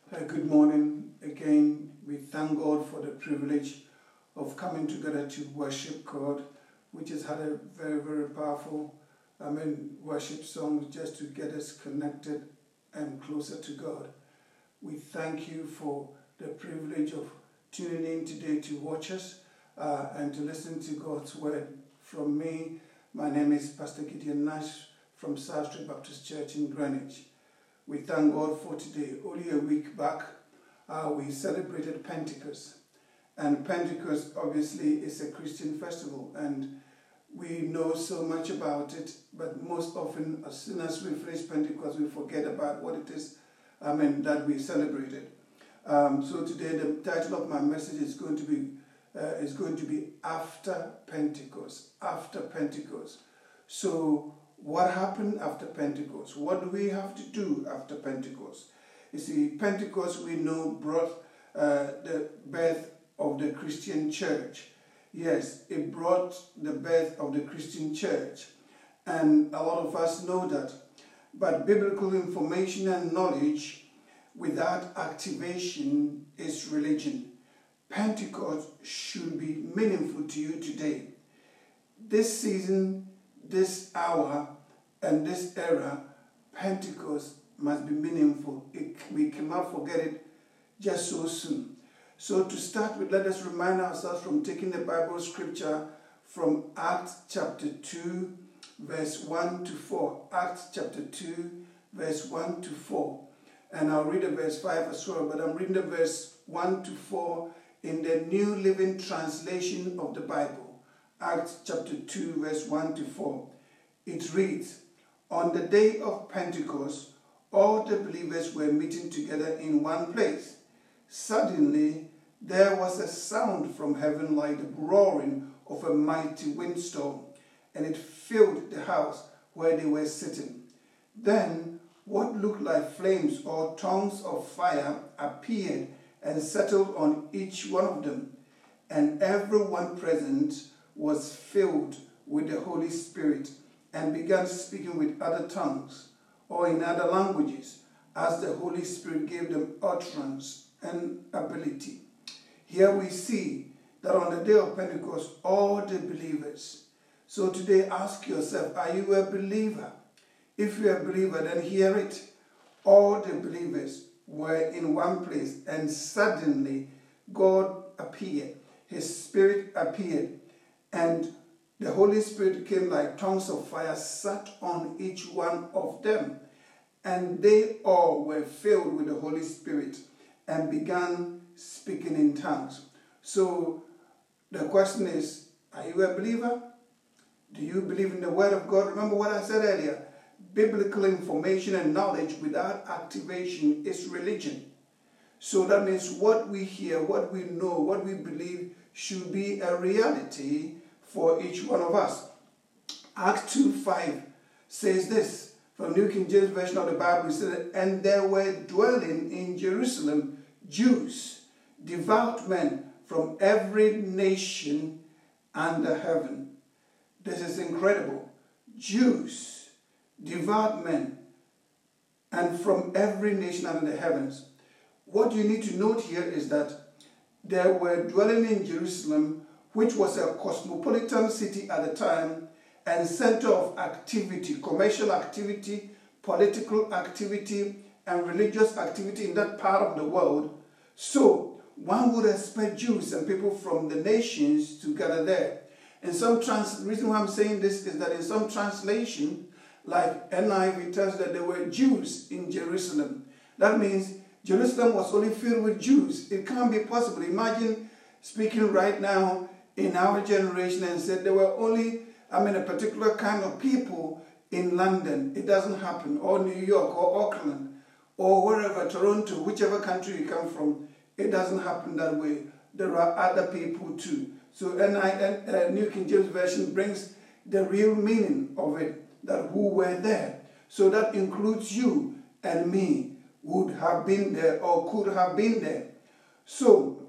Good morning again. We thank God for the privilege of coming together to worship God, which has had a very, very powerful worship song just to get us connected and closer to God. We thank you for the privilege of tuning in today to watch us and to listen to God's word. From me, my name is Pastor Gideon Nash from South Street Baptist Church in Greenwich. We thank God for today. Only a week back, we celebrated Pentecost. And Pentecost, obviously, is a Christian festival. And we know so much about it. But most often, as soon as we finish Pentecost, we forget about what it is that we celebrated. So today, the title of my message is going to be After Pentecost. After Pentecost. So, what happened after Pentecost? What do we have to do after Pentecost? You see, Pentecost, we know, brought the birth of the Christian church. Yes, it brought the birth of the Christian church. And a lot of us know that. But biblical information and knowledge without activation is religion. Pentecost should be meaningful to you today. This season, this hour, and this era, Pentecost must be meaningful. We cannot forget it just so soon. So to start with, let us remind ourselves from taking the Bible scripture from Acts chapter 2, verse 1 to 4. Acts chapter 2, verse 1 to 4. And I'll read the verse 5 as well, but I'm reading the verse 1 to 4 in the New Living Translation of the Bible. Acts chapter 2, verse 1 to 4. It reads, "On the day of Pentecost, all the believers were meeting together in one place. Suddenly, there was a sound from heaven like the roaring of a mighty windstorm, and it filled the house where they were sitting. Then, what looked like flames or tongues of fire appeared and settled on each one of them, and everyone present was filled with the Holy Spirit and began speaking with other tongues or in other languages as the Holy Spirit gave them utterance and ability." Here we see that on the day of Pentecost, all the believers. So today ask yourself, are you a believer? If you're a believer, then hear it. All the believers were in one place, and suddenly God appeared. His Spirit appeared, and the Holy Spirit came like tongues of fire, sat on each one of them. And they all were filled with the Holy Spirit and began speaking in tongues. So the question is, are you a believer? Do you believe in the Word of God? Remember what I said earlier. Biblical information and knowledge without activation is religion. So that means what we hear, what we know, what we believe should be a reality for each one of us. Acts 2:5 says this, from New King James Version of the Bible, it says, "And there were dwelling in Jerusalem Jews, devout men from every nation under heaven." This is incredible. Jews, devout men, and from every nation under the heavens. What you need to note here is that there were dwelling in Jerusalem, which was a cosmopolitan city at the time and center of activity, commercial activity, political activity, and religious activity in that part of the world. So one would expect Jews and people from the nations to gather there. And the reason why I'm saying this is that in some translation, like NIV tells that there were Jews in Jerusalem. That means Jerusalem was only filled with Jews. It can't be possible. Imagine speaking right now in our generation and said there were only, a particular kind of people in London. It doesn't happen. Or New York, or Auckland, or wherever, Toronto, whichever country you come from. It doesn't happen that way. There are other people too. So New King James Version brings the real meaning of it, that who were there. So that includes you and me, would have been there or could have been there. So,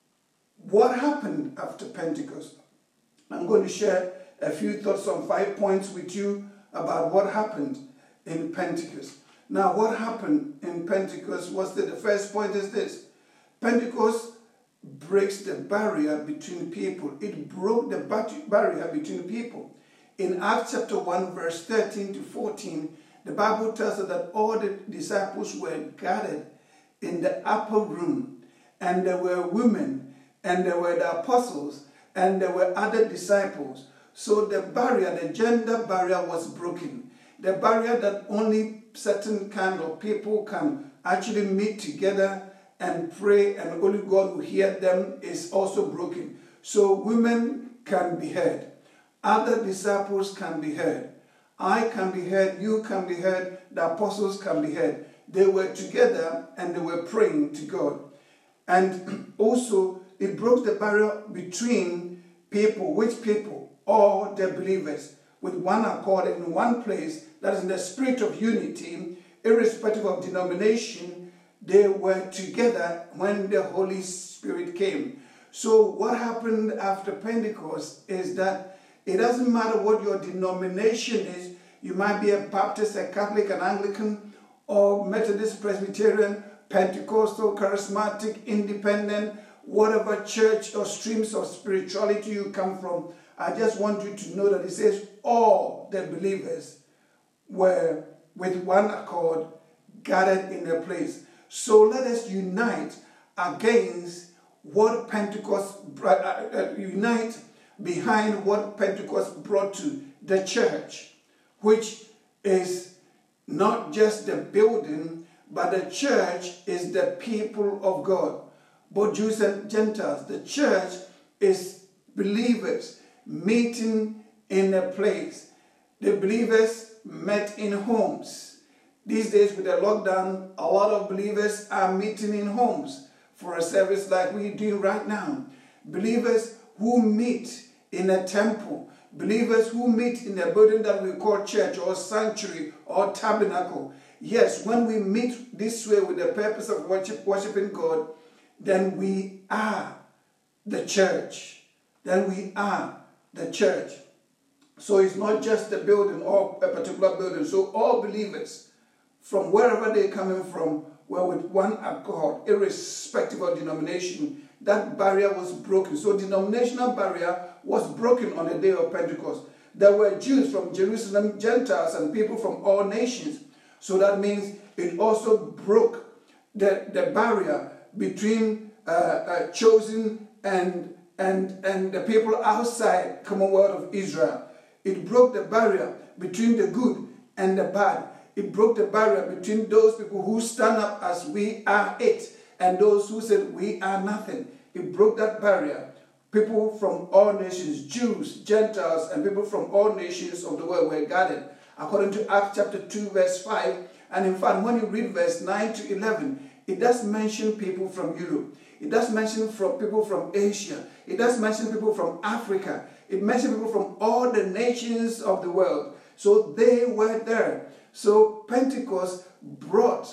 what happened after Pentecost? I'm going to share a few thoughts on 5 points with you about what happened in Pentecost. Now, what happened in Pentecost was that the first point is this. Pentecost breaks the barrier between people. It broke the barrier between people. In Acts chapter 1, verse 13 to 14, the Bible tells us that all the disciples were gathered in the upper room, and there were women, and there were the apostles, and there were other disciples. So the barrier, the gender barrier was broken. The barrier that only certain kind of people can actually meet together and pray and only God will hear them is also broken. So women can be heard. Other disciples can be heard. I can be heard. You can be heard. The apostles can be heard. They were together and they were praying to God. And also it broke the barrier between people. Which people? All the believers with one accord in one place. That is in the spirit of unity, irrespective of denomination. They were together when the Holy Spirit came. So what happened after Pentecost is that it doesn't matter what your denomination is. You might be a Baptist, a Catholic, an Anglican, or Methodist, Presbyterian, Pentecostal, Charismatic, Independent, whatever church or streams of spirituality you come from. I just want you to know that it says all the believers were with one accord gathered in a place. So let us unite against what Pentecost, unite behind what Pentecost brought to the church, which is not just the building, but the church is the people of God, both Jews and Gentiles. The church is believers meeting in a place. The believers met in homes. These days with the lockdown, a lot of believers are meeting in homes for a service like we're doing right now. Believers who meet in a temple. Believers who meet in a building that we call church or sanctuary or tabernacle. Yes, when we meet this way with the purpose of worshiping God, then we are the church. Then we are the church. So it's not just the building or a particular building. So all believers, from wherever they're coming from, were with one accord, irrespective of denomination. That barrier was broken. So denominational barrier was broken on the day of Pentecost. There were Jews from Jerusalem, Gentiles, and people from all nations. So that means it also broke the barrier between chosen and the people outside Commonwealth of Israel. It broke the barrier between the good and the bad. It broke the barrier between those people who stand up as we are it and those who said we are nothing. It broke that barrier. People from all nations, Jews, Gentiles, and people from all nations of the world were gathered. According to Acts chapter 2, verse 5, and in fact, when you read verse 9 to 11, it does mention people from Europe. It does mention people from Asia. It does mention people from Africa. It mentions people from all the nations of the world. So they were there. So Pentecost broke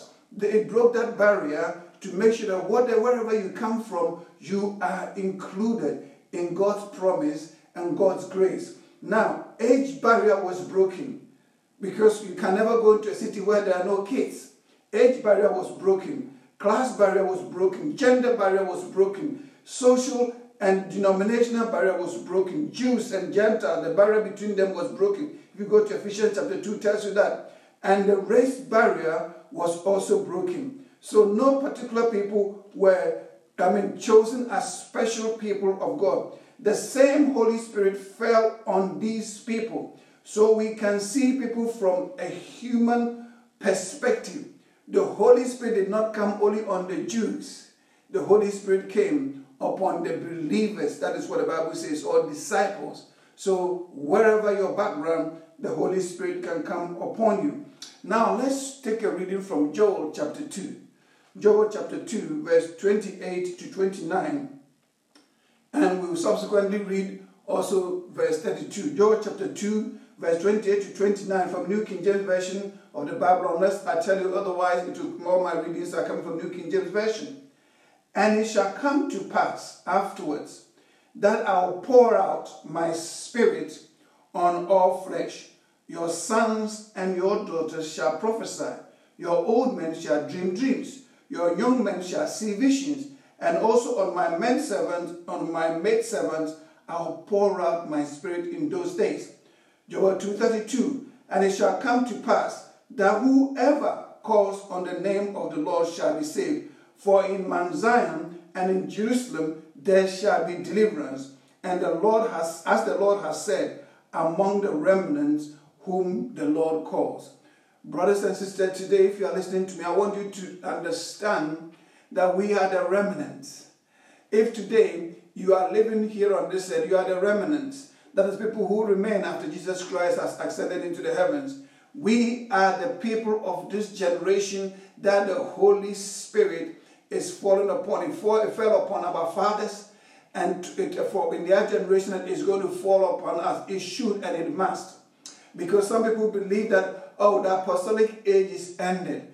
that barrier to make sure that wherever you come from, you are included in God's promise and God's grace. Now, age barrier was broken because you can never go into a city where there are no kids. Age barrier was broken. Class barrier was broken. Gender barrier was broken. Social and denominational barrier was broken. Jews and Gentiles, the barrier between them was broken. If you go to Ephesians chapter 2, it tells you that. And the race barrier was also broken. So no particular people were chosen as special people of God. The same Holy Spirit fell on these people. So we can see people from a human perspective. The Holy Spirit did not come only on the Jews. The Holy Spirit came upon the believers. That is what the Bible says, or disciples. So wherever your background, the Holy Spirit can come upon you. Now let's take a reading from Joel chapter 2. Joel chapter 2, verse 28 to 29. And we will subsequently read also verse 32. Joel chapter 2, verse 28 to 29 from New King James Version of the Bible. Unless I tell you otherwise, all my readings are coming from New King James Version. And it shall come to pass afterwards that I will pour out my spirit on all flesh. Your sons and your daughters shall prophesy. Your old men shall dream dreams. Your young men shall see visions. And also on my maidservants, I'll pour out my spirit in those days. Joel 2:32. And it shall come to pass that whoever calls on the name of the Lord shall be saved. For in Mount Zion and in Jerusalem there shall be deliverance. And the Lord has, as the Lord has said, among the remnants whom the Lord calls. Brothers and sisters, today, if you are listening to me, I want you to understand that we are the remnants. If today you are living here on this earth, you are the remnants. That is people who remain after Jesus Christ has ascended into the heavens. We are the people of this generation that the Holy Spirit is falling upon. It fell upon our fathers, and in their generation it is going to fall upon us. It should and it must. Because some people believe that, oh, the apostolic age is ended,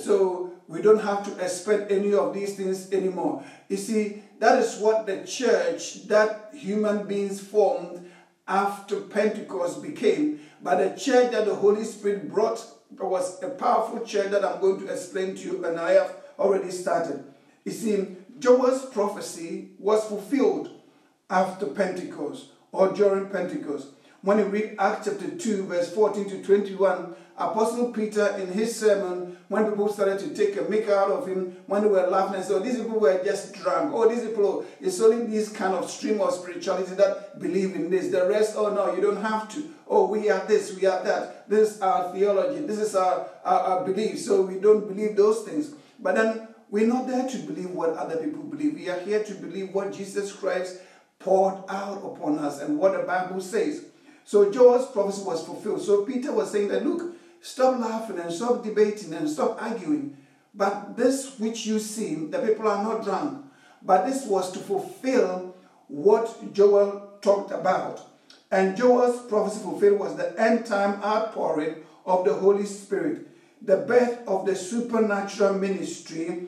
so we don't have to expect any of these things anymore. You see, that is what the church that human beings formed after Pentecost became. But the church that the Holy Spirit brought was a powerful church that I'm going to explain to you, and I have already started. You see, Joel's prophecy was fulfilled after Pentecost or during Pentecost. When you read Acts chapter 2, verse 14 to 21, Apostle Peter in his sermon, when people started to take a mick out of him, when they were laughing and said, oh, these people were just drunk. Oh, these people, it's only this kind of stream of spirituality that believe in this. The rest, oh no, you don't have to. Oh, we are this, we are that. This is our theology. This is our belief. So we don't believe those things. But then we're not there to believe what other people believe. We are here to believe what Jesus Christ poured out upon us and what the Bible says. So Joel's prophecy was fulfilled. So Peter was saying that, look, stop laughing and stop debating and stop arguing. But this which you see, the people are not drunk. But this was to fulfill what Joel talked about. And Joel's prophecy fulfilled was the end time outpouring of the Holy Spirit, the birth of the supernatural ministry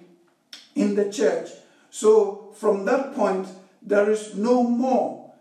in the church. So from that point, there is no more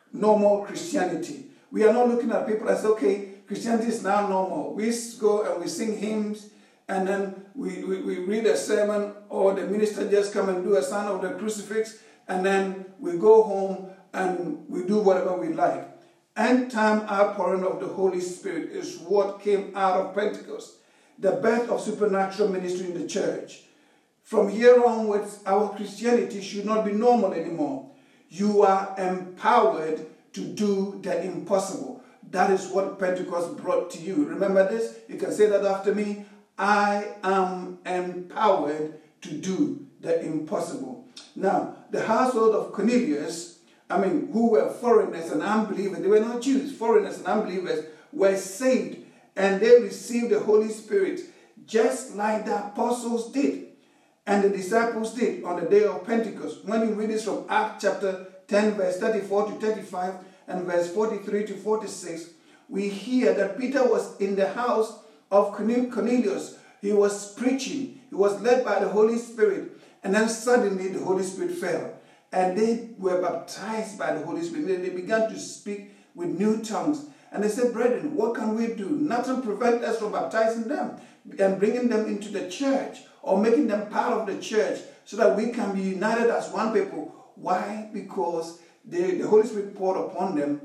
Christianity. We are not looking at people and say, okay, Christianity is now normal. We go and we sing hymns, and then we read a sermon, or the minister just come and do a sign of the crucifix, and then we go home and we do whatever we like. End time outpouring of the Holy Spirit is what came out of Pentecost, the birth of supernatural ministry in the church. From here onwards, our Christianity should not be normal anymore. You are empowered to do the impossible. That is what Pentecost brought to you. Remember this? You can say that after me. I am empowered to do the impossible. Now, the household of Cornelius, who were foreigners and unbelievers, they were not Jews, foreigners and unbelievers, were saved, and they received the Holy Spirit just like the apostles did and the disciples did on the day of Pentecost. When you read this from Acts chapter 10, verse 34 to 35, and verse 43 to 46, we hear that Peter was in the house of Cornelius. He was preaching. He was led by the Holy Spirit. And then suddenly the Holy Spirit fell. And they were baptized by the Holy Spirit. They began to speak with new tongues. And they said, brethren, what can we do? Nothing prevents us from baptizing them and bringing them into the church or making them part of the church so that we can be united as one people. Why? Because the Holy Spirit poured upon them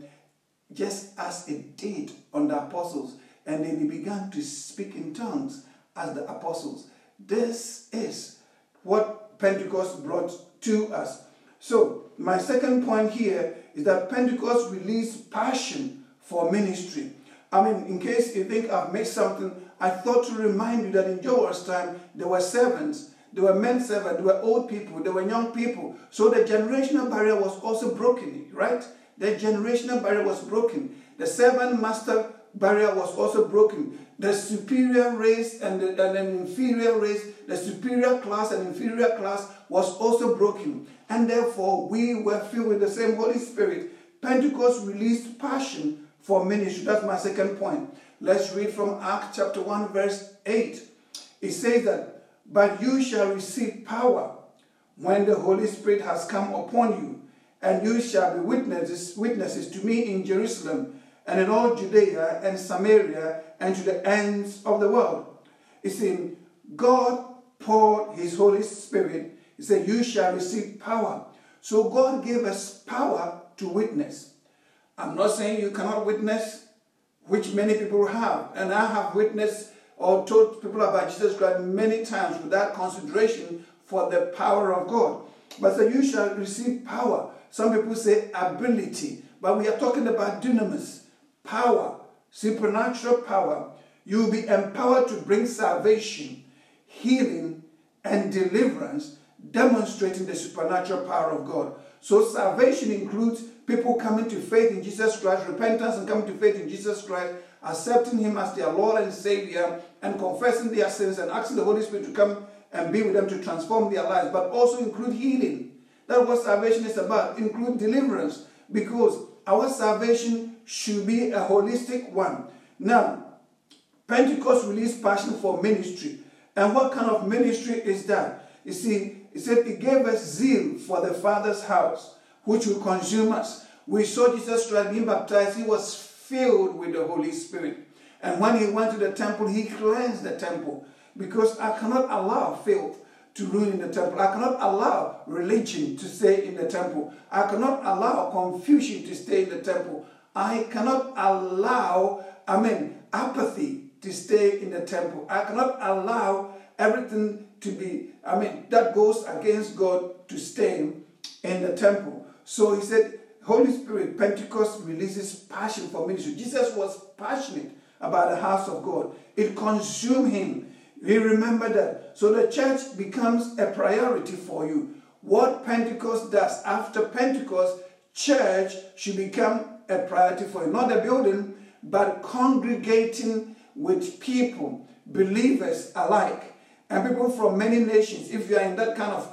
just as it did on the apostles. And they began to speak in tongues as the apostles. This is what Pentecost brought to us. So my second point here is that Pentecost released passion for ministry. In case you think I've missed something, I thought to remind you that in Joel's time, there were servants. There were men servants, there were old people, there were young people. So the generational barrier was also broken, right? The generational barrier was broken. The servant-master barrier was also broken. The superior race and an inferior race, the superior class and inferior class was also broken. And therefore, we were filled with the same Holy Spirit. Pentecost released passion for ministry. That's my second point. Let's read from Acts chapter 1, verse 8. It says that, but you shall receive power when the Holy Spirit has come upon you, and you shall be witnesses to me in Jerusalem and in all Judea and Samaria and to the ends of the world. You see, God poured his Holy Spirit. He said, you shall receive power. So God gave us power to witness. I'm not saying you cannot witness, which many people have. And I have witnessed or told people about Jesus Christ many times without consideration for the power of God. But so you shall receive power. Some people say ability. But we are talking about dunamis, power, supernatural power. You will be empowered to bring salvation, healing, and deliverance, demonstrating the supernatural power of God. So salvation includes people coming to faith in Jesus Christ, repentance and coming to faith in Jesus Christ, accepting him as their Lord and Savior, and confessing their sins and asking the Holy Spirit to come and be with them to transform their lives, but also include healing. That's what salvation is about. Include deliverance, because our salvation should be a holistic one. Now, Pentecost released passion for ministry. And what kind of ministry is that? You see, it said it gave us zeal for the Father's house, which will consume us. We saw Jesus Christ being baptized. He was filled with the Holy Spirit. And when he went to the temple, he cleansed the temple. Because I cannot allow filth to ruin the temple. I cannot allow religion to stay in the temple. I cannot allow confusion to stay in the temple. I cannot allow, apathy to stay in the temple. I cannot allow everything to be, that goes against God to stay in the temple. So he said, Holy Spirit, Pentecost releases passion for ministry. Jesus was passionate about the house of God. It consumed him. He remembered that. So the church becomes a priority for you. What Pentecost does, after Pentecost, church should become a priority for you. Not the building, but congregating with people, believers alike, and people from many nations. If you are in that kind of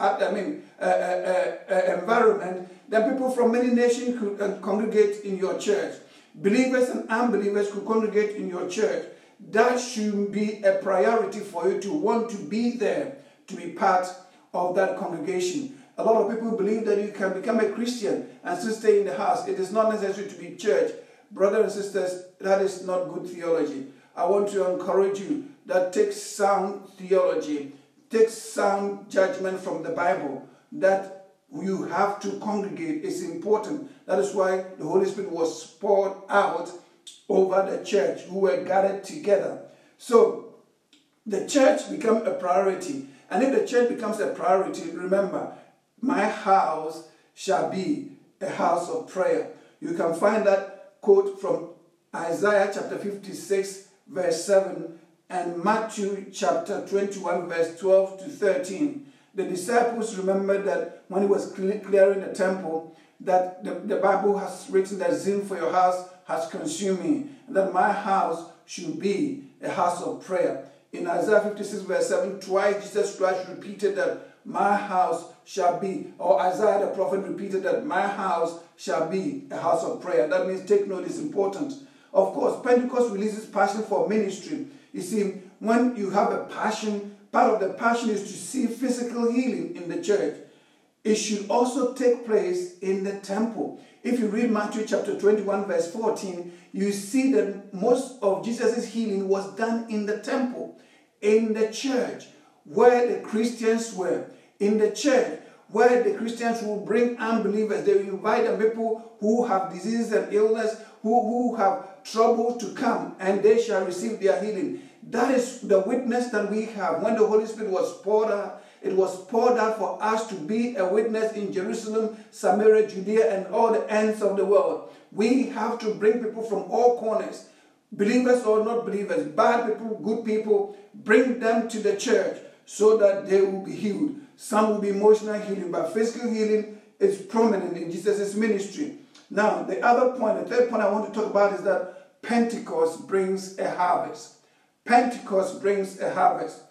environment, then people from many nations could congregate in your church. Believers and unbelievers could congregate in your church. That should be a priority for you to want to be there, to be part of that congregation. A lot of people believe that you can become a Christian and still stay in the house. It is not necessary to be church. Brothers and sisters, that is not good theology. I want to encourage you that take sound theology, take sound judgment from the Bible, that you have to congregate. It's important. That is why the Holy Spirit was poured out over the church who were gathered together. So the church becomes a priority. And if the church becomes a priority, remember, my house shall be a house of prayer. You can find that quote from Isaiah chapter 56, verse 7, and Matthew chapter 21, verse 12 to 13. The disciples remembered that when he was clearing the temple, that the Bible has written that zeal for your house has consumed me, and that my house should be a house of prayer. In Isaiah 56, verse 7, twice Jesus Christ repeated that my house shall be, or Isaiah the prophet repeated that my house shall be a house of prayer. That means take note, is important. Of course, Pentecost releases passion for ministry. You see, when you have a passion, part of the passion is to see physical healing in the church. It should also take place in the temple. If you read Matthew chapter 21, verse 14, you see that most of Jesus' healing was done in the temple, in the church, where the Christians were. In the church, where the Christians will bring unbelievers. They will invite the people who have diseases and illness, who have trouble to come, and they shall receive their healing. That is the witness that we have. When the Holy Spirit was poured out, it was poured out for us to be a witness in Jerusalem, Samaria, Judea, and all the ends of the world. We have to bring people from all corners, believers or not believers, bad people, good people, bring them to the church so that they will be healed. Some will be emotional healing, but physical healing is prominent in Jesus' ministry. Now, the other point, the third point I want to talk about is that Pentecost brings a harvest. Pentecost brings a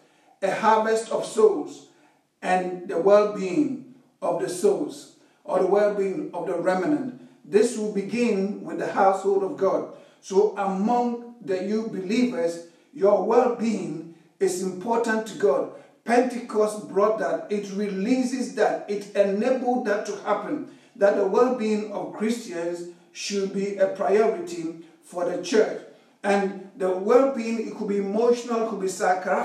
harvest of souls, and the well-being of the souls, or the well-being of the remnant. This will begin with the household of God. So among the you believers, your well-being is important to God. Pentecost brought that. It releases that. It enabled that to happen. That the well-being of Christians should be a priority for the church. And the well-being, it could be emotional, it could be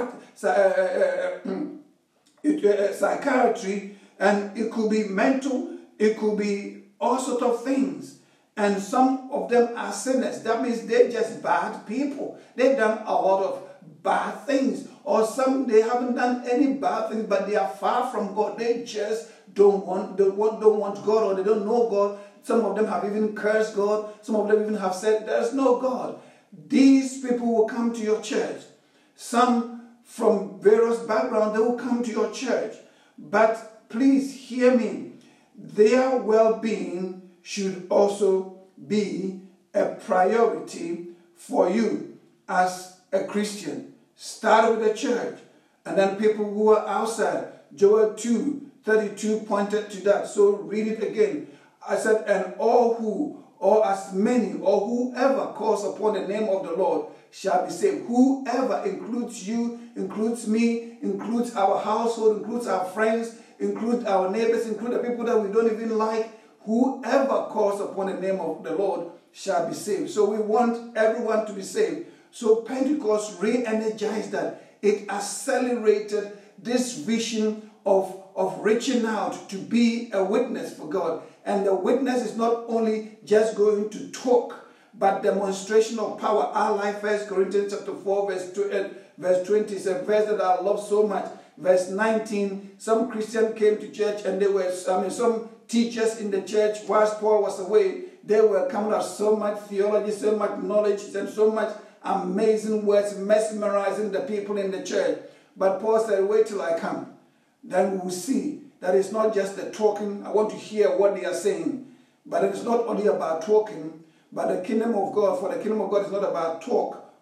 psychiatry, and it could be mental, it could be all sorts of things. And some of them are sinners. That means they're just bad people. They've done a lot of bad things. Or some, they haven't done any bad things, but they are far from God. They just don't want God, or they don't know God. Some of them have even cursed God. Some of them even have said, there's no God. These people will come to your church. Some from various backgrounds, they will come to your church. But please hear me. Their well-being should also be a priority for you as a Christian. Start with the church, and then people who are outside. Joel 2:32 pointed to that. So read it again. I said, and all who, or as many, or whoever calls upon the name of the Lord shall be saved. Whoever includes you, includes me, includes our household, includes our friends, includes our neighbors, includes the people that we don't even like. Whoever calls upon the name of the Lord shall be saved. So we want everyone to be saved. So Pentecost re-energized that. It accelerated this vision of reaching out to be a witness for God. And the witness is not only just going to talk, but demonstration of power. I like 1 Corinthians chapter 4, verse 20. It's a verse that I love so much. Verse 19, some Christians came to church, and some teachers in the church, whilst Paul was away, they were coming out so much theology, so much knowledge, and so much amazing words, mesmerizing the people in the church. But Paul said, wait till I come. Then we will see that it's not just the talking. I want to hear what they are saying. But it's not only about talking, but the kingdom of God, for the kingdom of God is not about talk,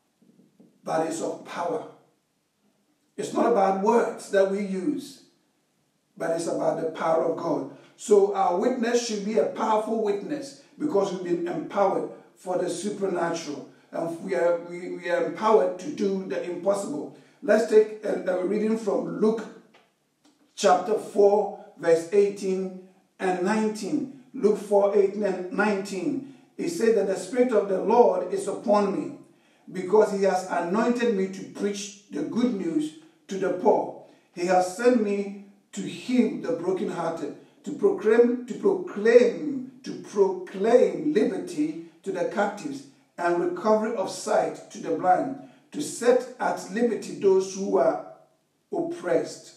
but it's of power. It's not about words that we use, but it's about the power of God. So our witness should be a powerful witness, because we've been empowered for the supernatural. And we are empowered to do the impossible. Let's take a reading from Luke chapter 4, verse 18 and 19. Luke 4, 18 and 19. It says that the Spirit of the Lord is upon me, because he has anointed me to preach the good news to the poor. He has sent me to heal the brokenhearted, to proclaim liberty to the captives and recovery of sight to the blind, to set at liberty those who are oppressed.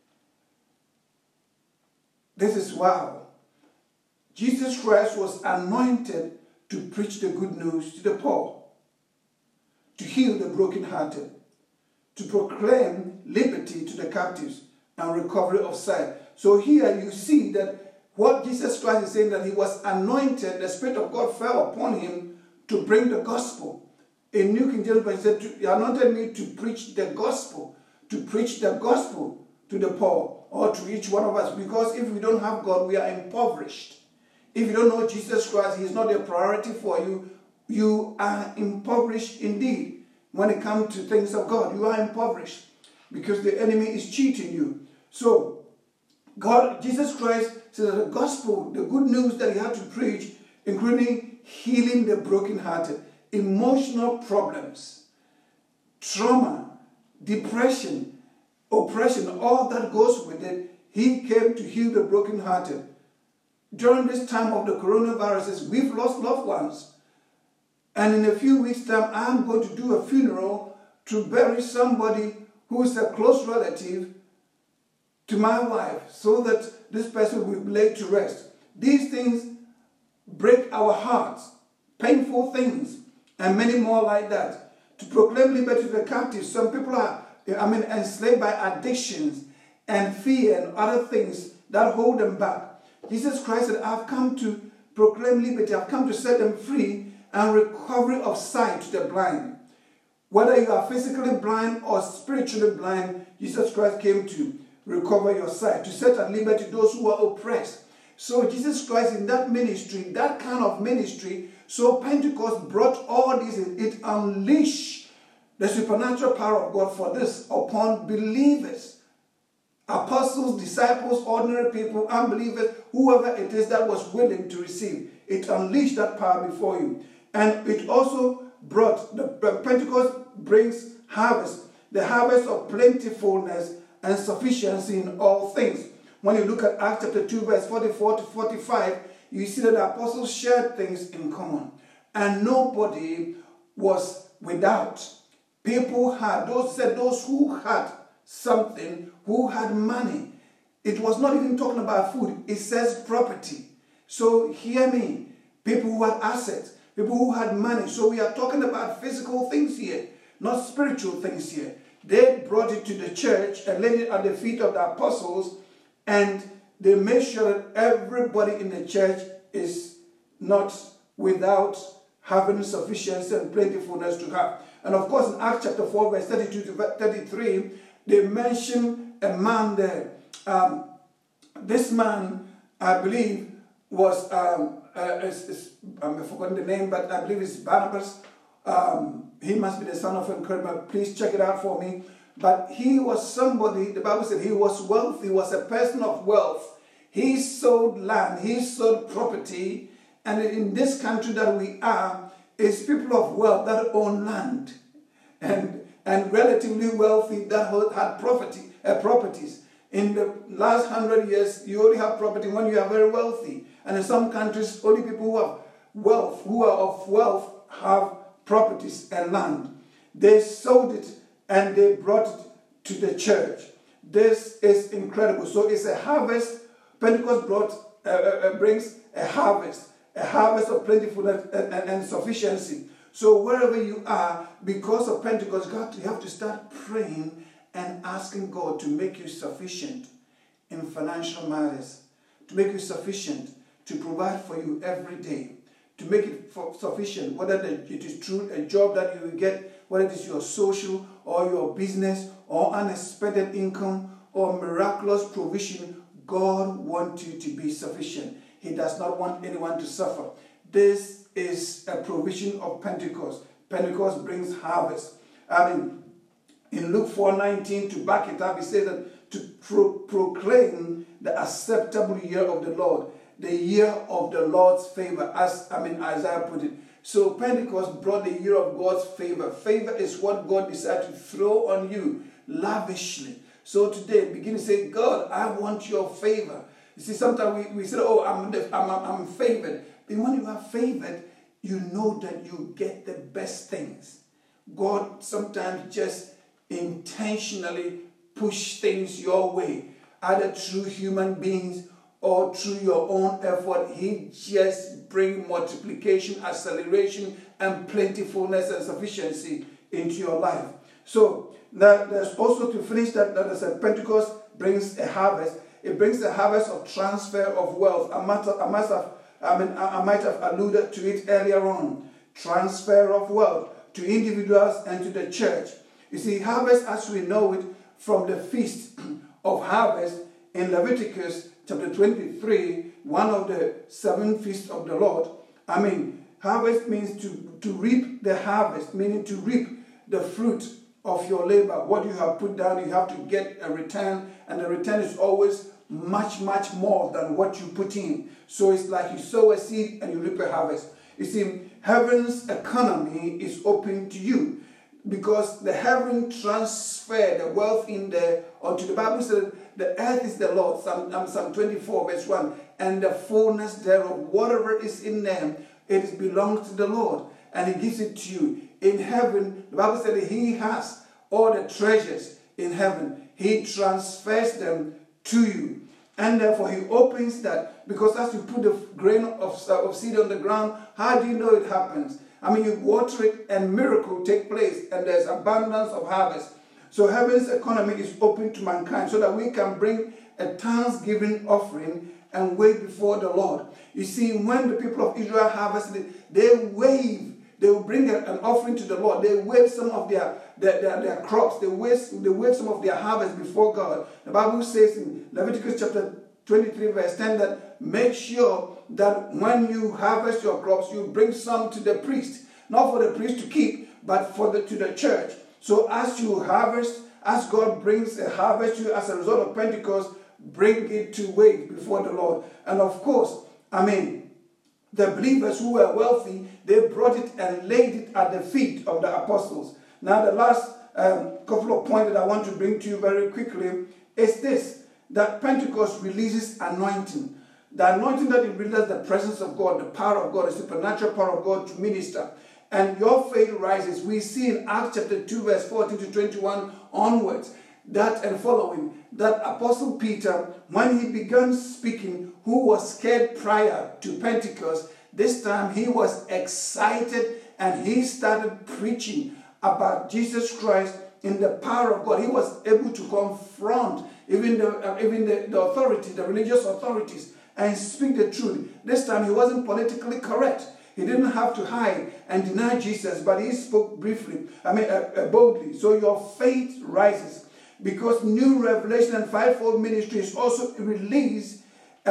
This is wow. Jesus Christ was anointed to preach the good news to the poor, to heal the brokenhearted, to proclaim liberty to the captives and recovery of sight. So here you see that what Jesus Christ is saying, that he was anointed, the Spirit of God fell upon him to bring the gospel. In New King James, he said, he anointed me to preach the gospel to the poor, or to each one of us. Because if we don't have God, we are impoverished. If you don't know Jesus Christ, he is not a priority for you, you are impoverished indeed. When it comes to things of God, you are impoverished, because the enemy is cheating you. So, Jesus Christ said that the gospel, the good news that he had to preach, including healing the brokenhearted, emotional problems, trauma, depression, oppression, all that goes with it, he came to heal the brokenhearted. During this time of the coronavirus, we've lost loved ones. And in a few weeks' time, I'm going to do a funeral to bury somebody who is a close relative to my wife, so that this person will be laid to rest. These things break our hearts, painful things, and many more like that. To proclaim liberty to the captives. Some people are enslaved by addictions and fear and other things that hold them back. Jesus Christ said, I've come to proclaim liberty. I've come to set them free, and recovery of sight to the blind. Whether you are physically blind or spiritually blind, Jesus Christ came to recover your sight, to set at liberty those who are oppressed. So Jesus Christ, in that ministry, that kind of ministry, so Pentecost brought all this, it unleashed the supernatural power of God for this upon believers, apostles, disciples, ordinary people, unbelievers, whoever it is that was willing to receive. It unleashed that power before you. And it also Pentecost brings harvest, the harvest of plentifulness and sufficiency in all things. When you look at Acts chapter 2, verse 44 to 45, you see that the apostles shared things in common. And nobody was without. People had, those who had something, who had money. It was not even talking about food. It says property. So hear me. People who had assets, people who had money. So we are talking about physical things here, not spiritual things here. They brought it to the church and laid it at the feet of the apostles, and they made sure that everybody in the church is not without having sufficiency and plentifulness to have. And of course, in Acts chapter 4, verse 32 to 33, they mention a man there. This man, I believe, was, I've forgotten the name, but I believe it's Barnabas. He must be the son of encouragement. Please check it out for me. But he was somebody, the Bible said he was wealthy, he was a person of wealth. He sold land, he sold property. And in this country that we are, it's people of wealth that own land. And relatively wealthy that had properties. In the last 100 years, you only have property when you are very wealthy. And in some countries, only people who have wealth, who are of wealth, have properties and land. They sold it and they brought it to the church. This is incredible. So it's a harvest. Pentecost brings a harvest of plentifulness and sufficiency. So wherever you are, because of Pentecost, you have to start praying and asking God to make you sufficient in financial matters, to make you sufficient to provide for you every day, to make it sufficient, whether it is through a job that you will get, whether it is your social or your business or unexpected income or miraculous provision. God wants you to be sufficient. He does not want anyone to suffer. This is a provision of Pentecost. Pentecost brings harvest. In Luke 4:19, to back it up, he said that to proclaim the acceptable year of the Lord, the year of the Lord's favor, as Isaiah put it. So Pentecost brought the year of God's favor. Favor is what God decided to throw on you lavishly. So today, begin to say, God, I want your favor. You see, sometimes we say, oh, I'm favored. But when you are favored, you know that you get the best things. God sometimes just intentionally push things your way, either through human beings or through your own effort. He just brings multiplication, acceleration, and plentifulness and sufficiency into your life. So there's also, to finish that as a Pentecost brings a harvest. It brings a harvest of transfer of wealth. I might have alluded to it earlier on. Transfer of wealth to individuals and to the church. You see, harvest as we know it from the feast of harvest in Leviticus chapter 23, one of the 7 feasts of the Lord. Harvest means to reap the harvest, meaning to reap the fruit of your labor. What you have put down, you have to get a return, and the return is always much, much more than what you put in. So it's like you sow a seed and you reap a harvest. You see, heaven's economy is open to you, because the heaven transfer the wealth in there unto the Bible says the earth is the Lord, Psalm 24 verse 1, and the fullness thereof. Whatever is in them, it belongs to the Lord, and He gives it to you. In heaven, the Bible said that He has all the treasures in heaven. He transfers them to you. And therefore He opens that, because as you put the grain of seed on the ground, how do you know it happens? You water it and miracle take place, and there's abundance of harvest. So heaven's economy is open to mankind so that we can bring a thanksgiving offering and wait before the Lord. You see, when the people of Israel harvested, they will bring an offering to the Lord. They wave some of their crops. They wave some of their harvest before God. The Bible says in Leviticus chapter 23 verse 10 that make sure that when you harvest your crops, you bring some to the priest. Not for the priest to keep, but to the church. So as you harvest, as God brings a harvest to you as a result of Pentecost, bring it to wait before the Lord. And of course, the believers who were wealthy, they brought it and laid it at the feet of the apostles. Now the last couple of points that I want to bring to you very quickly is this, that Pentecost releases anointing. The anointing that it releases the presence of God, the power of God, the supernatural power of God to minister. And your faith rises. We see in Acts chapter 2 verse 14 to 21 onwards, that and following, that Apostle Peter, when he began speaking, who was scared prior to Pentecost, this time he was excited and he started preaching about Jesus Christ in the power of God. He was able to confront even the authority, the religious authorities, and speak the truth. This time he wasn't politically correct. He didn't have to hide and deny Jesus, but he spoke boldly. So your faith rises, because new revelation and fivefold ministry is also released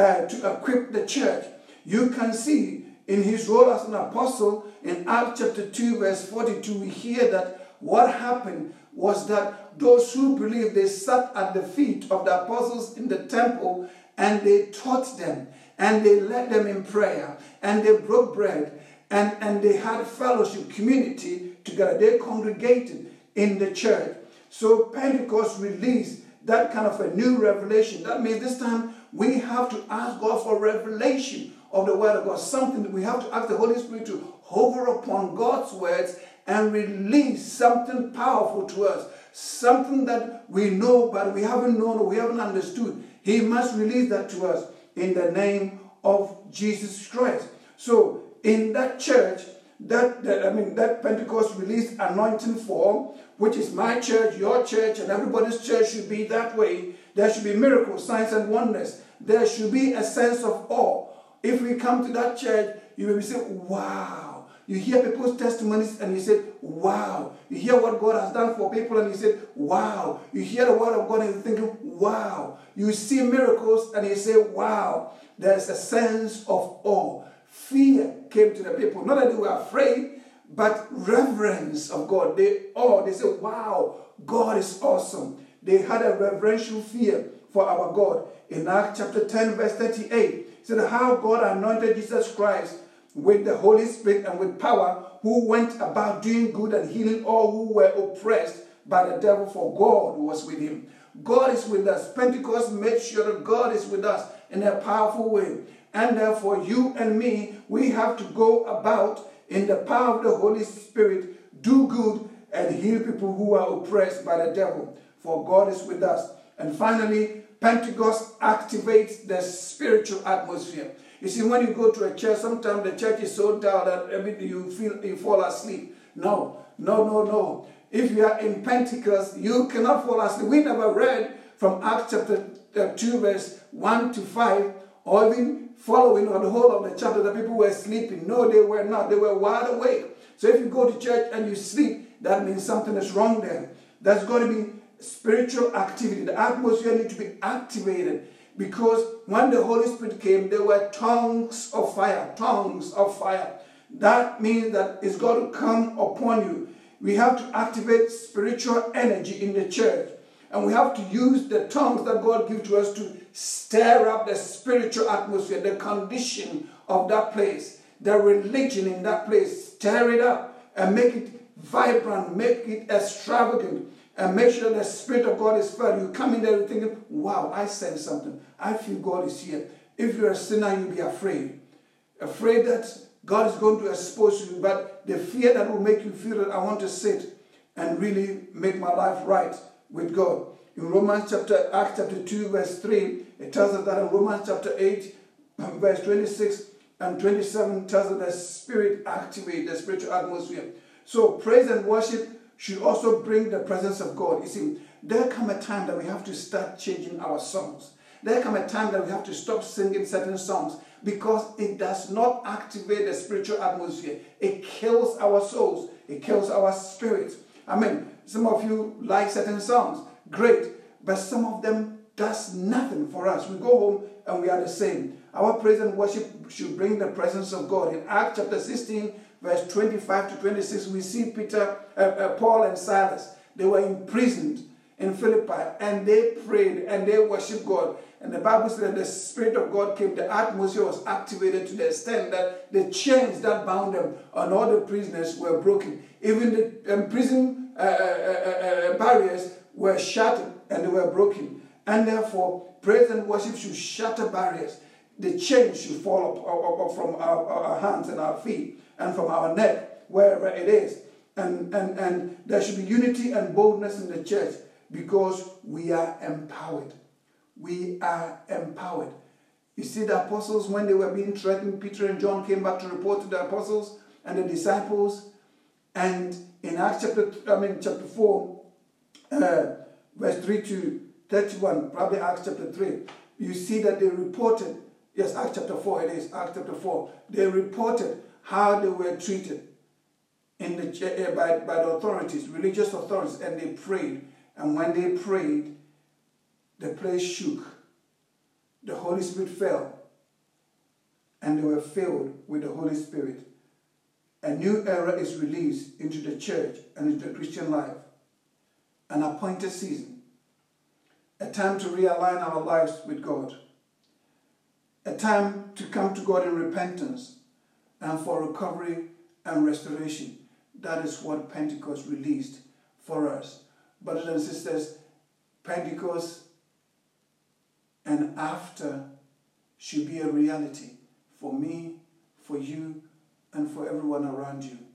to equip the church. You can see in his role as an apostle in Acts chapter 2 verse 42, we hear that what happened was that those who believed, they sat at the feet of the apostles in the temple and they taught them and they led them in prayer and they broke bread and they had fellowship, community together. They congregated in the church. So Pentecost released that kind of a new revelation. That means this time we have to ask God for revelation of the word of God. Something that we have to ask the Holy Spirit to hover upon God's words and release something powerful to us. Something that we know but we haven't known or we haven't understood. He must release that to us in the name of Jesus Christ. So in that church, that Pentecost released anointing for, which is my church, your church, and everybody's church should be that way. There should be miracles, signs, and wonders. There should be a sense of awe. If we come to that church, you will say, wow. You hear people's testimonies and you say, wow. You hear what God has done for people and you say, wow. You hear the word of God and you're thinking, wow. You see miracles and you say, wow. There's a sense of awe. Fear came to the people. Not that they were afraid, but reverence of God. They said, wow, God is awesome. They had a reverential fear for our God. In Acts chapter 10 verse 38, it said how God anointed Jesus Christ with the Holy Spirit and with power, who went about doing good and healing all who were oppressed by the devil, for God was with him. God is with us. Pentecost made sure that God is with us in a powerful way. And therefore, you and me, we have to go about in the power of the Holy Spirit, do good and heal people who are oppressed by the devil, for God is with us. And finally, Pentecost activates the spiritual atmosphere. You see, when you go to a church, sometimes the church is so dull that you fall asleep. No. If you are in Pentecost, you cannot fall asleep. We never read from Acts chapter 2 verse 1 to 5, or even following on the whole of the chapter that people were sleeping. No, they were not. They were wide awake. So if you go to church and you sleep, that means something is wrong there. There's going to be spiritual activity. The atmosphere needs to be activated, because when the Holy Spirit came, there were tongues of fire. Tongues of fire. That means that it's going to come upon you. We have to activate spiritual energy in the church. And we have to use the tongues that God gives to us to stir up the spiritual atmosphere, the condition of that place, the religion in that place. Stir it up and make it vibrant, make it extravagant, and make sure the Spirit of God is filled. You come in there thinking, wow, I sense something. I feel God is here. If you're a sinner, you'll be afraid. Afraid that God is going to expose you, but the fear that will make you feel that I want to sit and really make my life right with God. In Acts chapter 2 verse 3, it tells us that in Romans chapter 8 verse 26 and 27 tells us that Spirit activates the spiritual atmosphere. So praise and worship should also bring the presence of God. You see, there come a time that we have to start changing our songs. There come a time that we have to stop singing certain songs, because it does not activate the spiritual atmosphere. It kills our souls. It kills our spirits. I mean, some of you like certain songs. Great. But some of them does nothing for us. We go home and we are the same. Our praise and worship should bring the presence of God. In Acts chapter 16, verse 25 to 26, we see Paul and Silas. They were imprisoned in Philippi, and they prayed and they worshiped God. And the Bible said that the Spirit of God came, the atmosphere was activated to the extent that the chains that bound them and all the prisoners were broken. Even the prison barriers were shattered and they were broken. And therefore, praise and worship should shatter barriers. The chains should fall up from our hands and our feet and from our neck, wherever it is. And there should be unity and boldness in the church because we are empowered. We are empowered. You see, the apostles, when they were being threatened, Peter and John came back to report to the apostles and the disciples. And in Acts chapter 4, verse 3 to 31, probably Acts chapter 3, you see that they reported, yes, Acts chapter 4 it is, Acts chapter 4, they reported how they were treated in the by the authorities, religious authorities, and they prayed. And when they prayed, the place shook. The Holy Spirit fell, and they were filled with the Holy Spirit. A new era is released into the church and into the Christian life. An appointed season. A time to realign our lives with God. A time to come to God in repentance and for recovery and restoration. That is what Pentecost released for us. Brothers and sisters, Pentecost and after should be a reality for me, for you, and for everyone around you.